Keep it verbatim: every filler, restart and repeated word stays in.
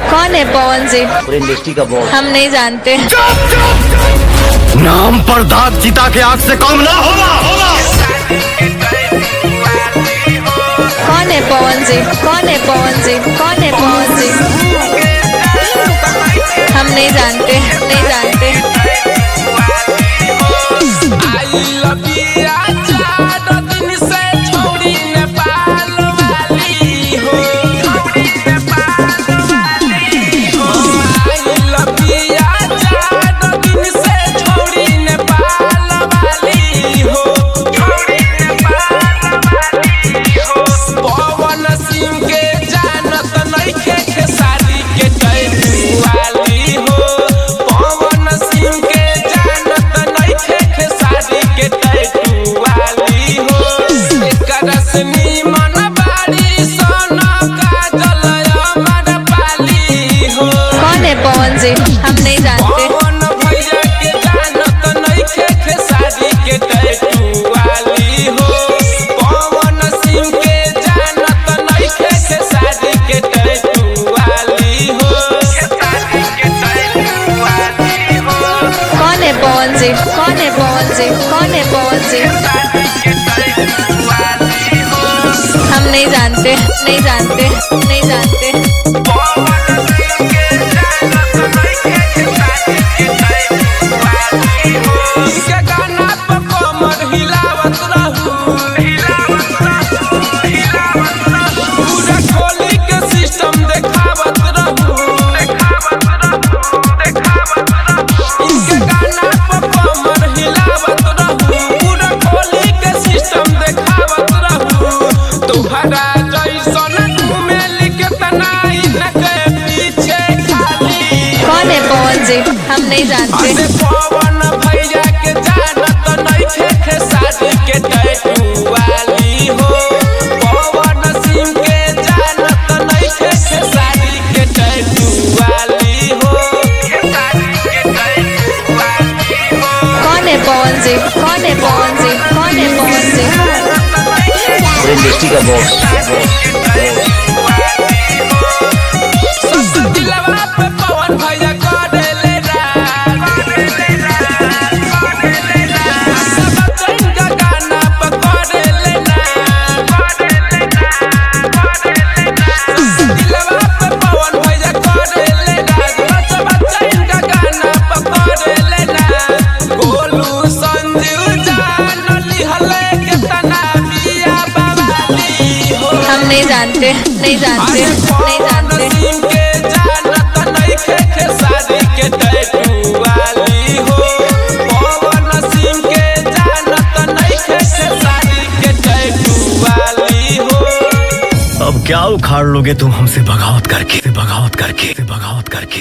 कौन है पवन जी? पूरे इंडस्ट्री का बॉस। हम नहीं जानते। नाम पर दाग चिता के आग से कम ना होगा होगा। कौन है पवन जी? कौन है पवन जी? कौन है पवन जी? हम नहीं जानते, नहीं जानते। कौन है पवन जी? हम नहीं जानते। भैया के जानत नइखे खेसारी के टैटू वाली हो। पवन सिंह के जानत नइखे खेसारी के टैटू वाली हो। कौन है पवन जी? कौन है पवन जी? कौन है पवन जी? हम नहीं जानते, नहीं जानते, नहीं जानते। कौन है पवन जी? हम नहीं जानते। पवन भैया के जानत नइखे खेसारी के टैटू वाली हो। पवन सिंह के जानत नइखे खेसारी के टैटू वाली हो। कौन है पवन जी? कौन है पवन जी? कौन है पवन जी? पूरे इंडस्ट्री का बॉस। पवन भैया करेले गाना पकड़ेले पवन भैया करेले गाना पकड़ेले गोलू संजीव जान लिहले केतना बिया बवाली हो। हम नहीं जानते, नहीं जानते, नहीं जानते। के टैटू वाली हो। पवन सिंह के जानत नइखे खेसारी के टैटू वाली हो। अब क्या उखाड़ लोगे तुम हमसे बगावत करके, बगावत करके, बगावत करके।